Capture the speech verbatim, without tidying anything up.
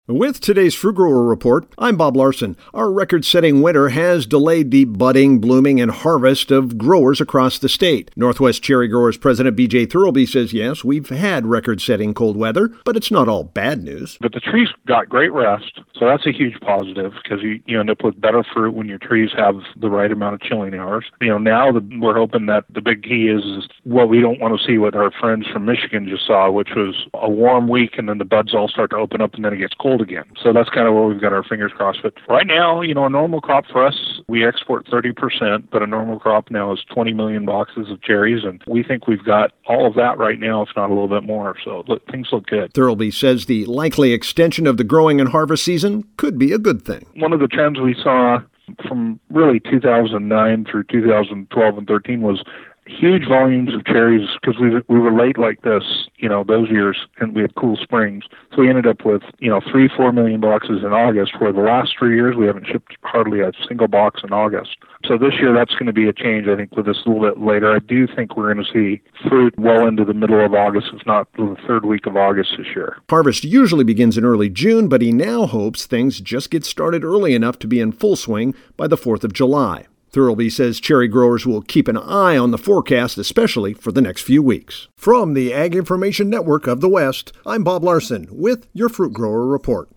With today's Fruit Grower Report, I'm Bob Larson. Our record-setting winter has delayed the budding, blooming, and harvest of growers across the state. Northwest Cherry Growers President B J Thirlby says, yes, we've had record-setting cold weather, but it's not all bad news. But the trees got great rest, so that's a huge positive because you, you end up with better fruit when your trees have the right amount of chilling hours. You know, now the, we're hoping that the big key is, is what we don't want to see what our friends from Michigan just saw, which was a warm week and then the buds all start to open up and then it gets cold again. So that's kind of where we've got our fingers crossed. But right now, you know, a normal crop for us, we export thirty percent, but a normal crop now is twenty million boxes of cherries. And we think we've got all of that right now, if not a little bit more. So look, things look good. Thirlby says the likely extension of the growing and harvest season could be a good thing. One of the trends we saw from really two thousand nine through two thousand twelve and thirteen was huge volumes of cherries because we we were late like this, you know, those years, and we had cool springs. So we ended up with, you know, three, four million boxes in August, where the last three years we haven't shipped hardly a single box in August. So this year that's going to be a change, I think, with this a little bit later. I do think we're going to see fruit well into the middle of August, if not the third week of August this year. Harvest usually begins in early June, but he now hopes things just get started early enough to be in full swing by the fourth of July. Thirlby says cherry growers will keep an eye on the forecast, especially for the next few weeks. From the Ag Information Network of the West, I'm Bob Larson with your Fruit Grower Report.